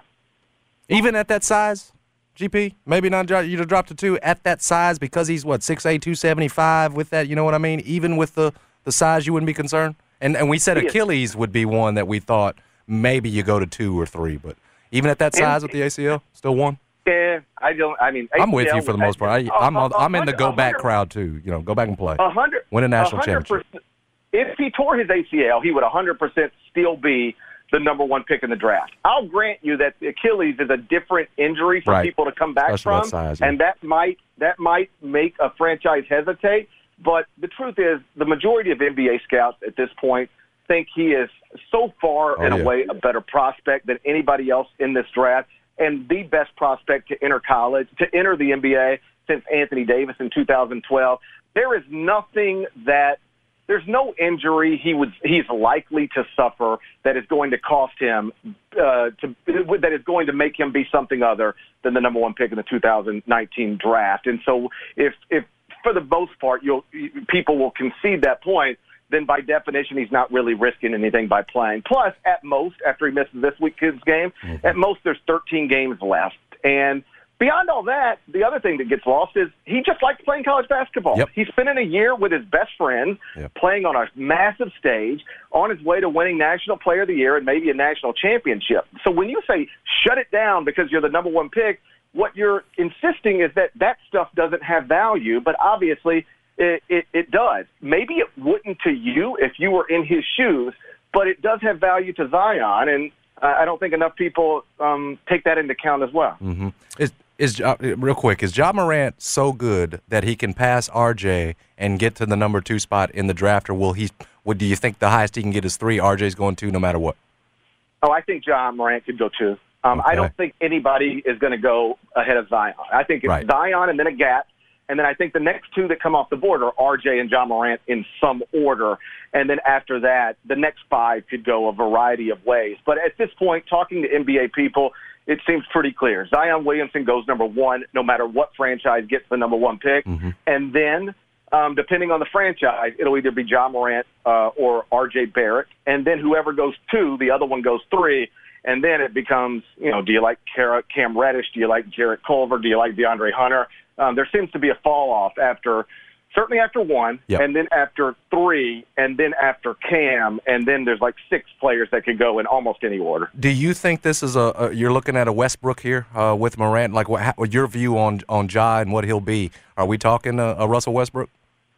Even at that size, G P, maybe not dro- you'd have dropped to two at that size because he's, what, six eight, two seventy-five with that, you know what I mean? Even with the, the size, you wouldn't be concerned? And and we said He is. Achilles would be one that we thought maybe you go to two or three, but even at that size with the A C L, still one? Yeah, I don't, I mean. I'm with A C L you for the most part. I, I'm, a- a- I'm in the a go-back hundred- crowd, too. You know, go back and play. A hundred, Win a national a hundred championship. percent- If he tore his A C L, he would one hundred percent still be the number one pick in the draft. I'll grant you that the Achilles is a different injury for Right. people to come back Especially that from, size, yeah. and that might that might make a franchise hesitate. But the truth is, the majority of N B A scouts at this point think he is so far Oh, in a yeah. way a better prospect than anybody else in this draft, and the best prospect to enter college, to enter the N B A since Anthony Davis in two thousand twelve. There is nothing that there's no injury he would he's likely to suffer that is going to cost him uh, to that is going to make him be something other than the number one pick in the two thousand nineteen draft. And so, if if for the most part you'll people will concede that point, then by definition he's not really risking anything by playing. Plus, at most, after he misses this week's game, Mm-hmm. at most there's thirteen games left. And beyond all that, the other thing that gets lost is he just likes playing college basketball. Yep. He's spending a year with his best friends, Yep. playing on a massive stage, on his way to winning National Player of the Year and maybe a national championship. So when you say shut it down because you're the number one pick, what you're insisting is that that stuff doesn't have value, but obviously it, it, it does. Maybe it wouldn't to you if you were in his shoes, but it does have value to Zion, and I don't think enough people um, take that into account as well. Mm-hmm. Is is Ja, real quick? Is Ja Morant so good that he can pass R J and get to the number two spot in the draft, or will he? Would do you think the highest he can get is three? R J's going two, no matter what. Oh, I think John Morant could go two. Um, I Okay. don't think anybody is going to go ahead of Zion. I think it's Right. Zion and then a gap. And then I think the next two that come off the board are R J and John Morant in some order. And then after that, the next five could go a variety of ways. But at this point, talking to N B A people, it seems pretty clear. Zion Williamson goes number one no matter what franchise gets the number one pick. Mm-hmm. And then, um, depending on the franchise, it'll either be John Morant uh, or R J Barrett. And then whoever goes two, the other one goes three. And then it becomes, you know, do you like Cam Reddish? Do you like Jarrett Culver? Do you like DeAndre Hunter? Um, there seems to be a fall off after, certainly after one, Yep. and then after three, and then after Cam, and then there's like six players that could go in almost any order. Do you think this is a, a you're looking at a Westbrook here uh, with Morant? Like, what, how, your view on on Ja and what he'll be? Are we talking a, a Russell Westbrook?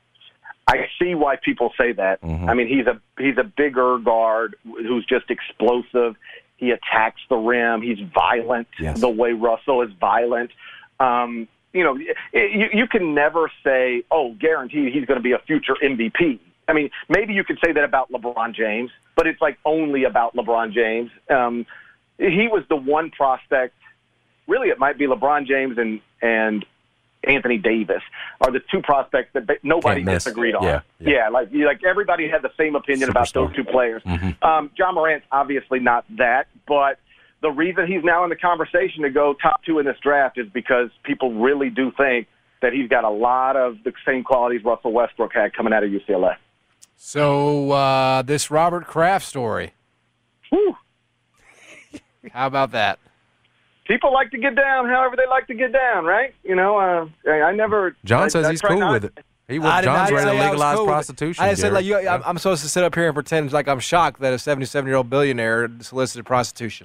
I see why people say that. Mhm. I mean, he's a he's a bigger guard who's just explosive. He attacks the rim. He's violent Yes. the way Russell is violent. Um, you know, you, you can never say, oh, guaranteed he's going to be a future M V P. I mean, maybe you could say that about LeBron James, but it's like only about LeBron James. Um, he was the one prospect. Really, it might be LeBron James and and Anthony Davis are the two prospects that ba- nobody Can't miss. disagreed on. Yeah, yeah. yeah like you- like everybody had the same opinion about Superstar. those two players. Mhm. Um, John Morant's obviously not that, but the reason he's now in the conversation to go top two in this draft is because people really do think that he's got a lot of the same qualities Russell Westbrook had coming out of U C L A. So uh, this Robert Kraft story. Whew. How about that? people like to get down however they like to get down, right? You know, uh, I, I never. John I, says I he's try cool not- with it. He I was did John's not ready to say I was legalize cool with it. prostitution. I just said, Gary. like, you, I'm, I'm supposed to sit up here and pretend like I'm shocked that a seventy-seven-year-old billionaire solicited prostitution.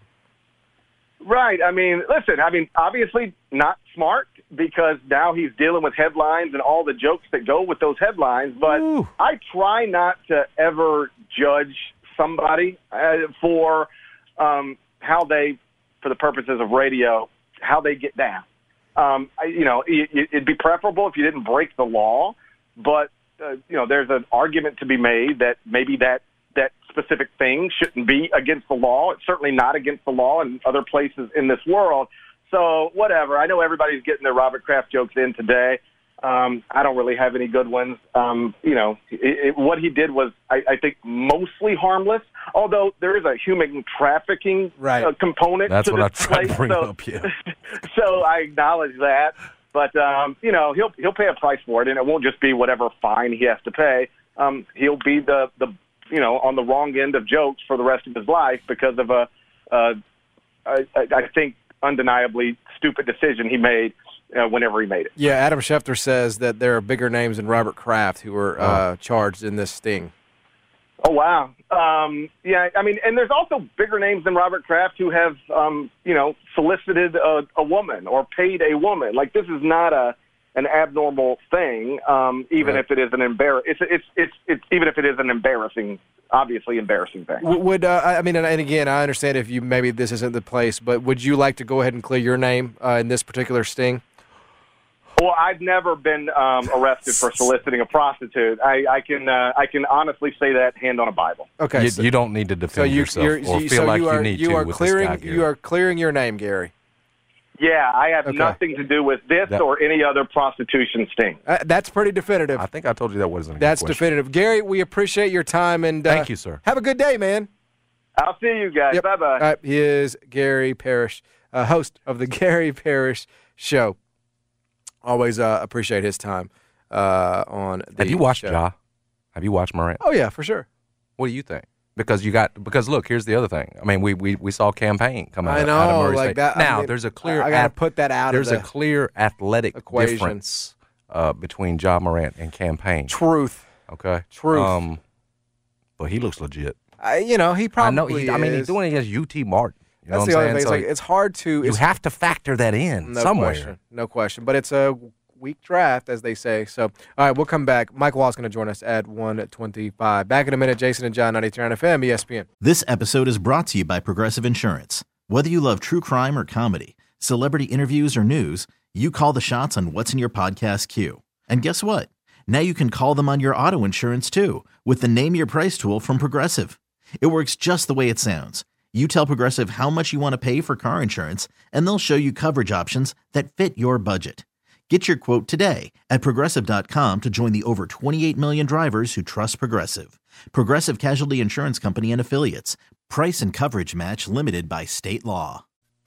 Right. I mean, listen, I mean, obviously not smart because now he's dealing with headlines and all the jokes that go with those headlines. But Ooh. I try not to ever judge somebody uh, for um, how they, for the purposes of radio, how they get down. Um, I, you know, it, it'd be preferable if you didn't break the law. But, uh, you know, there's an argument to be made that maybe that that specific thing shouldn't be against the law. It's certainly not against the law in other places in this world. So whatever. I know everybody's getting their Robert Kraft jokes in today. Um, I don't really have any good ones. Um, you know, it, it, what he did was, I, I think, mostly harmless, although there is a human trafficking right. uh, component That's to what I this tried to place. bring so, up, yeah. so I acknowledge that. But, um, you know, he'll he'll pay a price for it, and it won't just be whatever fine he has to pay. Um, he'll be the, the, you know, on the wrong end of jokes for the rest of his life because of a, uh, I, I think, undeniably stupid decision he made uh, whenever he made it. Yeah, Adam Schefter says that there are bigger names than Robert Kraft who were uh, charged in this sting. Oh, wow. Um, yeah, I mean, and there's also bigger names than Robert Kraft who have, um, you know, solicited a, a woman or paid a woman. Like, this is not a an abnormal thing, um, even Right. if it is an embar- it's, it's, it's, it's, even if it is an embarrassing, obviously embarrassing thing. W- Would uh, I mean, and, and again, I understand if you maybe this isn't the place, but would you like to go ahead and clear your name uh, in this particular sting? Well, I've never been um, arrested for soliciting a prostitute. I, I can uh, I can honestly say that hand on a Bible. Okay, You, so, you don't need to so defend you, yourself you're, or you- feel so like you are, you need you to are with clearing this guy, Gary. you are clearing your name, Gary. Yeah, I have Okay. nothing to do with this That- or any other prostitution sting. Uh, that's pretty definitive. I think I told you that wasn't a good That's question. definitive. Gary, we appreciate your time and uh, Thank you, sir. Have a good day, man. I'll see you guys. Yep. Bye-bye. All right, he is Gary Parrish, uh, host of the Gary Parrish Show. Always uh, appreciate his time uh, on the Have you watched show. Ja? Have you watched Morant? Oh, yeah, for sure. What do you think? Because you got because look, here's the other thing. I mean, we we, we saw Campaign come out, I of- know, out of Murray like State. that- I Now mean, there's a clear I got to ath- put that out there's of a the clear athletic equation. difference uh, between Ja Morant and Campaign. Truth. Okay, Truth. Um, but he looks legit. I, you know, he probably I know. He, I mean, he's is. doing it against U T Martin. You know That's what the I'm other saying? thing. It's So like it's hard to. you It's, have to factor that in no somewhere. question. No question. But it's a weak draft, as they say. So, all right, we'll come back. Mike Wall's going to join us at one twenty-five. Back in a minute. Jason and John, ninety-two point nine F M, E S P N. This episode is brought to you by Progressive Insurance. Whether you love true crime or comedy, celebrity interviews or news, you call the shots on what's in your podcast queue. And guess what? Now you can call them on your auto insurance too with the Name Your Price tool from Progressive. It works just the way it sounds. You tell Progressive how much you want to pay for car insurance, and they'll show you coverage options that fit your budget. Get your quote today at Progressive dot com to join the over twenty-eight million drivers who trust Progressive. Progressive Casualty Insurance Company and Affiliates. Price and coverage match limited by state law.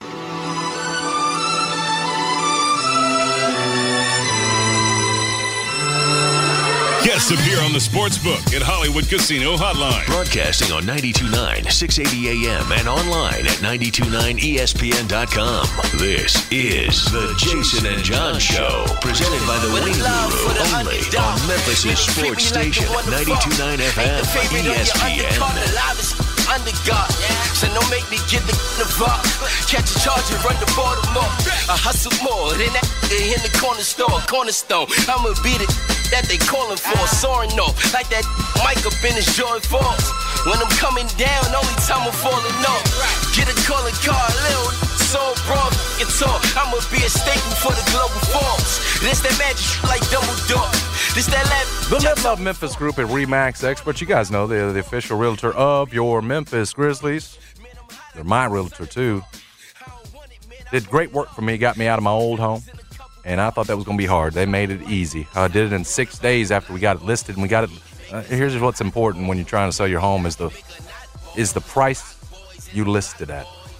Guests appear on the Sportsbook at Hollywood Casino Hotline. Broadcasting on ninety-two point nine, six eighty A M and online at ninety-two point nine E S P N dot com. This is the Jason and John Show, presented by the Wing Guru, only on Memphis' sports station, ninety-two point nine F M, E S P N. Under God, so don't make me get the the rock. Catch a charge and run the Baltimore. I hustle more than that in the corner store, cornerstone. I'ma be the that they calling for, soaring off like that mic up in his Joy Falls. When I'm coming down, only time I'm falling off. Get a calling card, little soul broad, guitar. I'ma be a staple for the global forms. This that magic like Dumbledore. This that lab. The Live Love Memphis Group at Remax Experts. You guys know they're the official realtor of your Memphis Grizzlies. They're my realtor, too. Did great work for me, got me out of my old home, and I thought that was going to be hard. They made it easy. I did it in six days after we got it listed, and we got it. Uh, here's what's important when you're trying to sell your home is the is the price you listed at.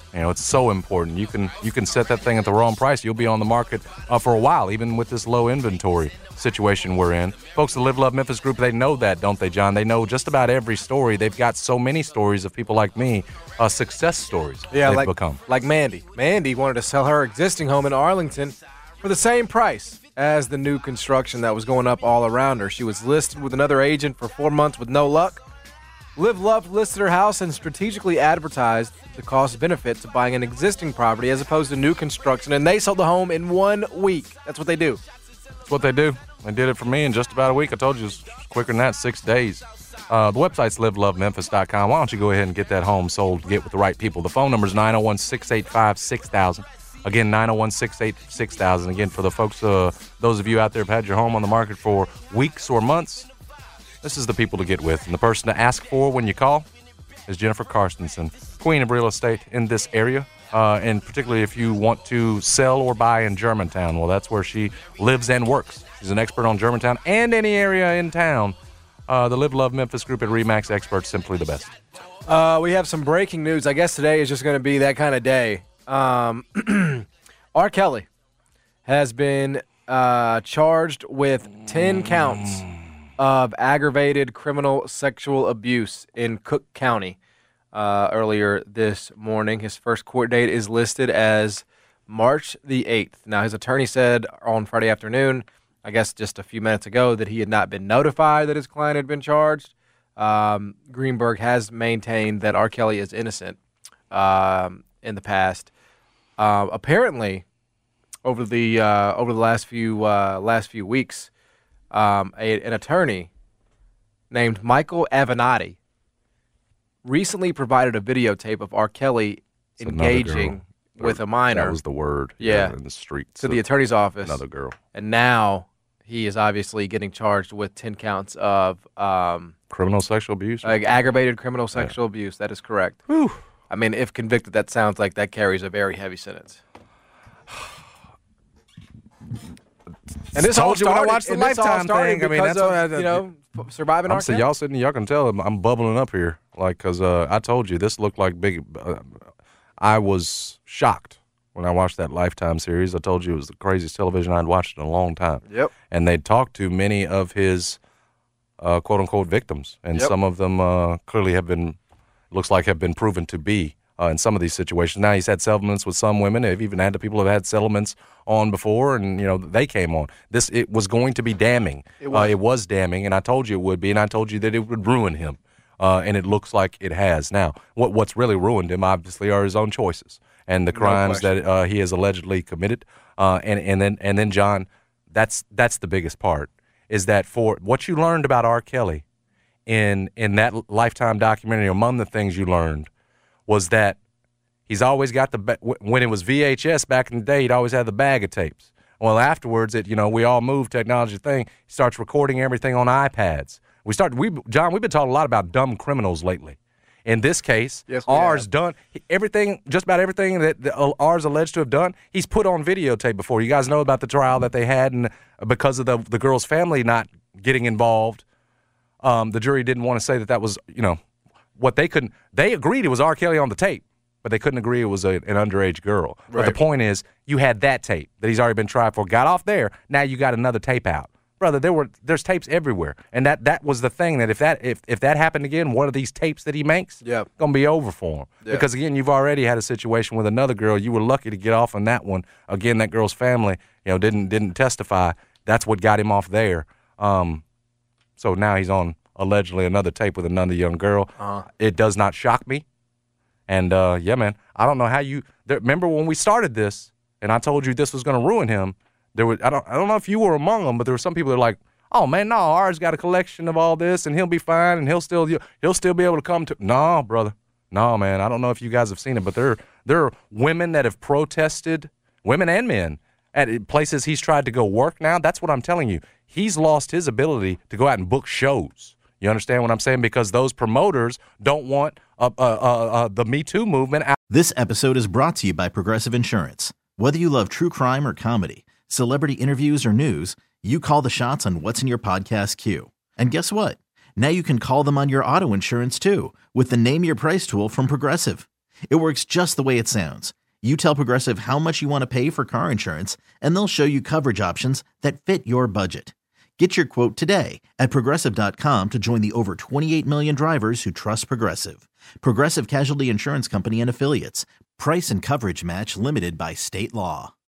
You know, it's so important. You can you can set that thing at the wrong price. You'll be on the market uh, for a while, even with this low inventory situation we're in. Folks that Live Love Memphis Group, they know that, don't they, John? They know just about every story. They've got so many stories of people like me, uh, success stories Yeah, they've like, become. like Mandy. Mandy wanted to sell her existing home in Arlington for the same price as the new construction that was going up all around her. She was listed with another agent for four months with no luck. Live Love listed her house and strategically advertised the cost benefits of buying an existing property as opposed to new construction, and they sold the home in one week. That's what they do. That's what they do. They did it for me in just about a week. I told you it was quicker than that, six days. Uh, the website's live love memphis dot com. Why don't you go ahead and get that home sold, get with the right people. The phone number is nine oh one, six eight five, six thousand. Again, nine oh one, six eight five, six thousand. Again, for the folks, uh, those of you out there who've had your home on the market for weeks or months, this is the people to get with. And the person to ask for when you call is Jennifer Karstensen, queen of real estate in this area. Uh, and particularly if you want to sell or buy in Germantown, well, that's where she lives and works. She's an expert on Germantown and any area in town. Uh, the Live Love Memphis Group at RE/MAX experts, simply the best. Uh, we have some breaking news. I guess today is just going to be that kind of day. Um, R. Kelly has been uh, charged with ten counts of aggravated criminal sexual abuse in Cook County uh, earlier this morning. His first court date is listed as March the eighth. Now, his attorney said on Friday afternoon, I guess just a few minutes ago, that he had not been notified that his client had been charged. Um, Greenberg has maintained that R. Kelly is innocent um, in the past. Uh, apparently, over the uh, over the last few uh, last few weeks, um, a, an attorney named Michael Avenatti recently provided a videotape of R. Kelly It's another engaging girl. with a minor. That was the word. Yeah, in the streets. to the attorney's office. Another girl. And now he is obviously getting charged with ten counts of um, criminal sexual abuse. Like aggravated criminal sexual yeah. abuse. That is correct. Whew. I mean, if convicted, that sounds like that carries a very heavy sentence. And this told all you started, when I watched the and this all Lifetime started thing. I mean, that's of, what I, you know, surviving I'm R. saying, Kelly. y'all sitting, y'all can tell I'm, I'm bubbling up here, like, cause uh, I told you this looked like big. Uh, I was shocked when I watched that Lifetime series. I told you it was the craziest television I'd watched in a long time. Yep. And they talked to many of his uh, quote unquote victims, and Yep. some of them uh, clearly have been, looks like have been proven to be. Uh, in some of these situations. Now he's had settlements with some women. They've even had the people who have had settlements on before, and you know they came on. This it was going to be damning. It was, uh, it was damning, and I told you it would be, and I told you that it would ruin him. Uh, and it looks like it has. Now, what what's really ruined him, obviously, are his own choices and the No crimes question. that uh, he has allegedly committed. Uh, and and then and then John, that's that's the biggest part. Is that for what you learned about R. Kelly in in that Lifetime documentary? Among the things you learned was that he's always got the ba- when it was V H S back in the day, he'd always had the bag of tapes. Well, afterwards, it you know we all moved technology thing. He starts recording everything on iPads. We started we John. We've been talking a lot about dumb criminals lately. In this case, Yes, we ours have. done everything, just about everything that the, uh, ours alleged to have done. He's put on videotape before. You guys know about the trial that they had, and because of the the girl's family not getting involved, um, the jury didn't want to say that that was you know what they couldn't. They agreed it was R. Kelly on the tape, but they couldn't agree it was a, an underage girl. But the Right. point is, you had that tape that he's already been tried for, got off there. Now you got another tape out, brother. There were there's tapes everywhere, and that, that was the thing that if that if, if that happened again, one of these tapes that he makes, Yeah. gonna be over for him. Yeah. Because again, you've already had a situation with another girl. You were lucky to get off on that one. Again, that girl's family, you know, didn't didn't testify. That's what got him off there. Um, so now he's on allegedly another tape with another young girl. Uh-huh. It does not shock me. And, uh, yeah, man, I don't know how you there, – remember when we started this and I told you this was going to ruin him, there was, I don't I don't know if you were among them, but there were some people that were like, oh, man, no, ours got a collection of all this and he'll be fine and he'll still he'll still be able to come to – no, brother. No, man, I don't know if you guys have seen it, but there, there are women that have protested, women and men, at places he's tried to go work now. That's what I'm telling you. He's lost his ability to go out and book shows. You understand what I'm saying? Because those promoters don't want uh, uh, uh, uh, the Me Too movement out. This episode is brought to you by Progressive Insurance. Whether you love true crime or comedy, celebrity interviews or news, you call the shots on what's in your podcast queue. And guess what? Now you can call them on your auto insurance too with the Name Your Price tool from Progressive. It works just the way it sounds. You tell Progressive how much you want to pay for car insurance, and they'll show you coverage options that fit your budget. Get your quote today at Progressive dot com to join the over twenty-eight million drivers who trust Progressive. Progressive Casualty Insurance Company and Affiliates. Price and coverage match limited by state law.